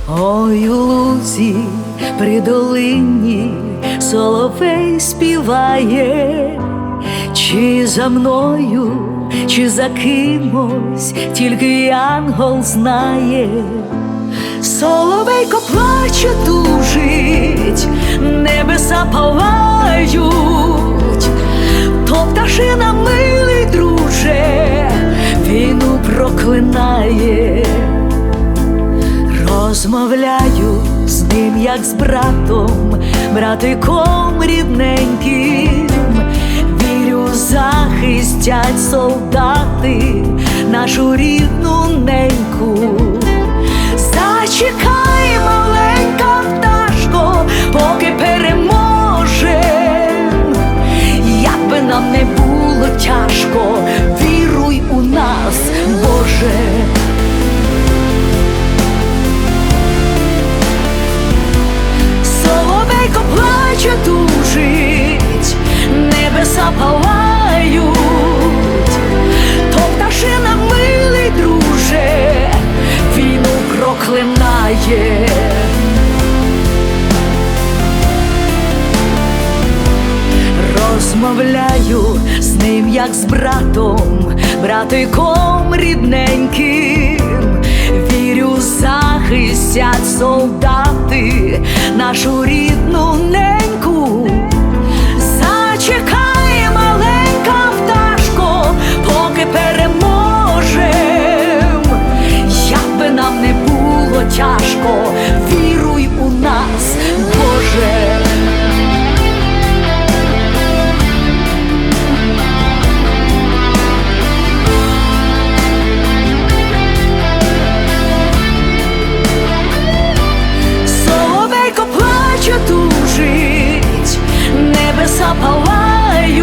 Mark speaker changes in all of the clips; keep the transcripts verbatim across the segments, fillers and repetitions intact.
Speaker 1: Ой, у лузі при долині соловей співає, чи за мною, чи за кимось, тільки янгол знає. Соловейко плаче, тужить, небеса палають, то пташина, милий друже, війну проклинає. Розмовляю з ним, як з братом, братиком рідненьким. Вірю, захистять солдати нашу рідну неньку. Зачекай, маленька пташко, поки переможем. Як би нам не було тяжко, віруй у нас, Боже. Соловейко плаче, тужить, небеса палають, то пташина, милий друже, війну проклинає. Розмовляю з ним, як з братом, братиком рідненьким. Вірю, захистять солдати нашу рідну неньку. Зачекай, маленька пташко, поки переможем. Як би нам не було тяжко, віруй у нас, Боже. Соловейко плаче, тужить, небеса палають,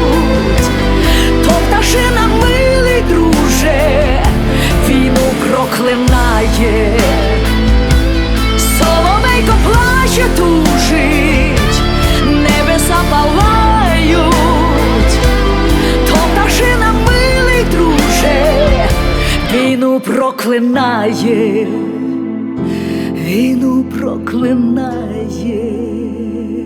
Speaker 1: то пташина, милий друже, війну проклинає. Соловейко плаче, тужить, небеса палають, то пташина, милий друже, війну проклинає, війну проклинає.